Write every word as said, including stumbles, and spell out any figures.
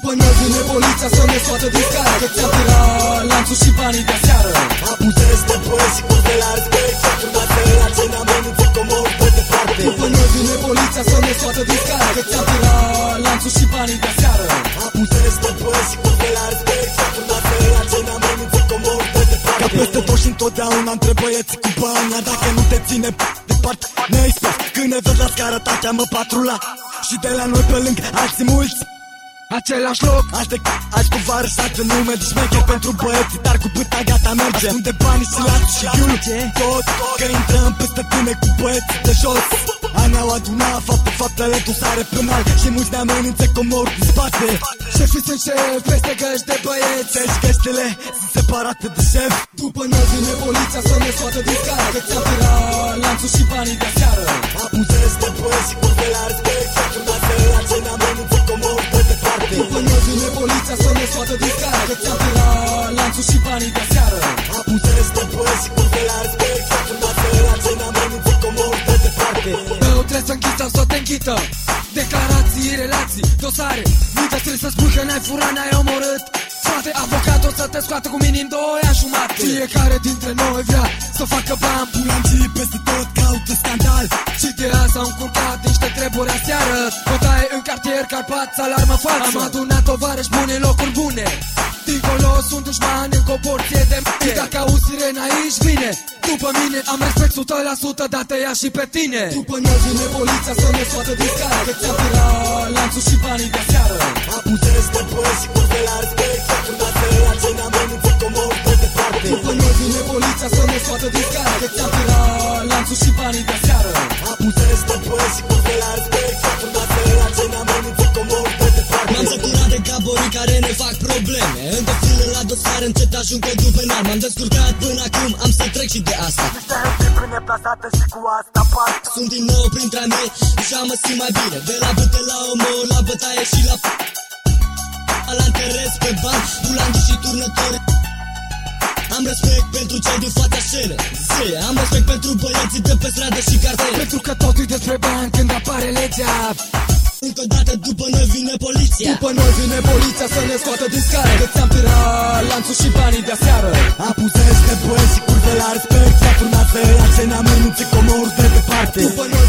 După noi vine poliția să ne scoată din scară, că ți-am tirat lanțul și banii de seară. Abuzezi de băieți și curve la respect, și turnase la cena amenință comor pe departe. După noi vine poliția să ne scoată din scară, că ți-am tirat lanțul și banii de seară. Abuzezi de băieți și curve la respect, și turnase la cena amenință comor pe departe. Ca peste tot și întotdeauna între băieți cu bani, iar dacă nu te ține departe, ne-ai spus. Când ne vezi la scară ta cheamă patrula, și de la noi pe lângă alții mulți Același loc, alte azi cu vară șase nume de șmecher pentru băieți, dar cu bâta gata merge. Ascunde banii și lați și ghiul tot, că intrăm peste tine cu băieți de jos. Ani au adunat fapte, faptele dosare penal, și mulți ne amenință comor din spate. Șefii sunt șef peste găști de băieți, deci găștile sunt separate de șef. După noi vine poliția să ne scoată din scară, că ți-am tirat lanțul și banii de seară. Abuzezi de băieți și curve la respect, și turnase la cena amenință comor pe departe. După noi vine poliția să ne scoată din scară, că ți-am tirat lanțul și banii de seară. Abuzezi de băieți și curve la respect, și turnase la cena amenință comor pe departe. Eu trebuie să închid sau să te închită, declarații, relații, dosare. Nu te trebuie să spui că n-ai furat, n-ai omorât. Frate, avocat o să te scoată cu minim doi ani jumate. Fiecare dintre noi vrea să facă bani. Bulanții peste tot caută scandal, și de azi s-au încurcat niște treburi aseară. Bătaie în cartier, Carpați, alarmă falsă. Am adunat tovarăși bune în locuri bune. Dincolo sunt dușmani în proporție de m***e. Și dacă auzi sirena aici vine după mine, am respect o sută la sută, dar te ia și pe tine. După noi vine poliția să ne scoată din scară, că ți-am tirat lanțul și banii de seară. Abuzezi de băieți și curve la respect, și turnase la cena amenință comor pe departe. După noi vine poliția să ne scoată din scară, că ți-am tirat lanțul și banii de seară. Abuzezi de băieți și curve la respect, și turnase la cena amenință comor pe departe. M-am săturat de caborii care ne fac probleme, în defilă la dosare încet ajung codul penal. M-am descurcat până acum, am să trec și de asta. Niște bine plasate și cu asta par. Sunt din nou printre a mei, deja mă simt mai bine. De la bâte la omor, la bătaie și la la interes pe bani, bulanci și turnători. Am respect pentru cei din fața scenă, zi, am respect pentru băieții de pe stradă și cartier. Pentru că totul e despre bani când apare legea. Încă o dată după noi vine poliția. După noi vine poliția să ne scoată din scară, că ți-am tirat lanțul și banii de seară. Abuzezi de băieți și curve la respect, și turnase la cena amenință comor de departe. După noi